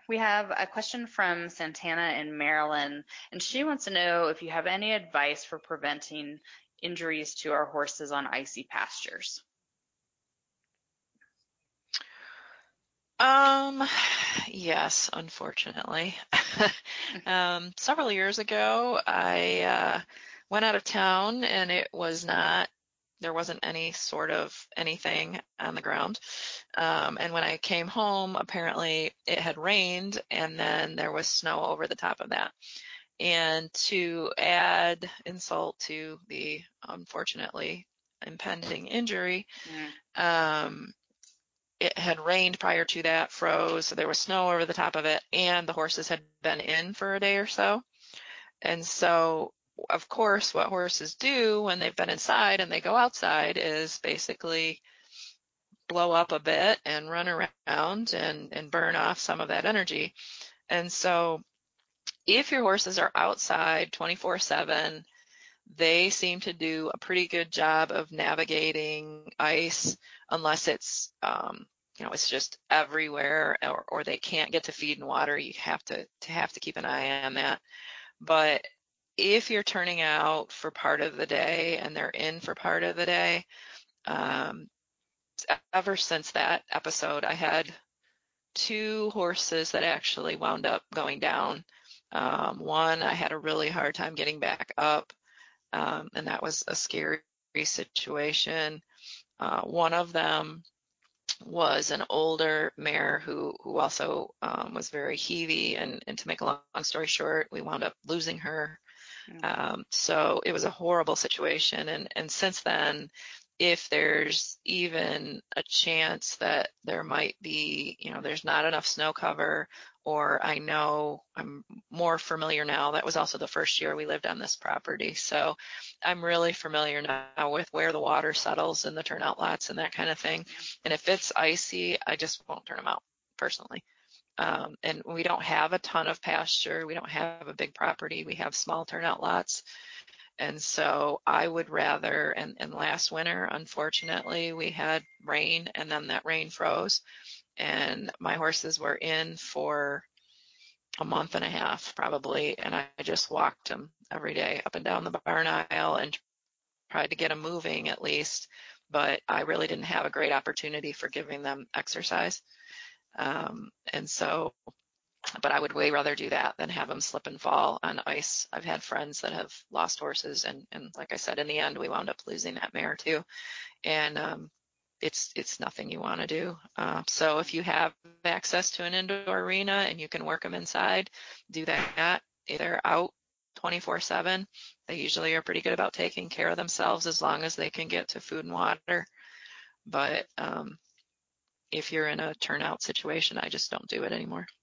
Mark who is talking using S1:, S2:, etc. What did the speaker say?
S1: We have a question from Santana in Maryland, and she wants to know if you have any advice for preventing injuries to our horses on icy pastures.
S2: Um, yes, unfortunately. Several years ago, I went out of town and there wasn't any sort of anything on the ground. And when I came home, apparently it had rained and then there was snow over the top of that. And to add insult to the unfortunately impending injury,
S1: Mm.
S2: um, it had rained prior to that, froze, so there was snow over the top of it, and the horses had been in for a day or so. And so, of course, what horses do when they've been inside and they go outside is basically blow up a bit and run around and burn off some of that energy. And so, if your horses are outside 24/7, they seem to do a pretty good job of navigating ice unless it's it's just everywhere, or they can't get to feed and water. You have to keep an eye on that. But if you're turning out for part of the day and they're in for part of the day, um, ever since that episode, I had two horses that actually wound up going down. One, I had a really hard time getting back up, and that was a scary situation. One of them was an older mare who also was very heavy, and to make a long story short, we wound up losing her. So it was a horrible situation, and since then, if there's even a chance that there might be, there's not enough snow cover, or I know I'm more familiar now. That was also the first year we lived on this property, so I'm really familiar now with where the water settles in the turnout lots and that kind of thing. And if it's icy, I just won't turn them out personally. And we don't have a ton of pasture. We don't have a big property. We have small turnout lots. And so I would rather, and last winter, unfortunately, we had rain and then that rain froze and my horses were in for a month and a half probably. And I just walked them every day up and down the barn aisle and tried to get them moving at least. But I really didn't have a great opportunity for giving them exercise. And so, but I would way rather do that than have them slip and fall on ice. I've had friends that have lost horses, and like I said, in the end, we wound up losing that mare too. And it's nothing you want to do. So if you have access to an indoor arena and you can work them inside, do that. If they're out 24/7, they usually are pretty good about taking care of themselves as long as they can get to food and water. But if you're in a turnout situation, I just don't do it anymore.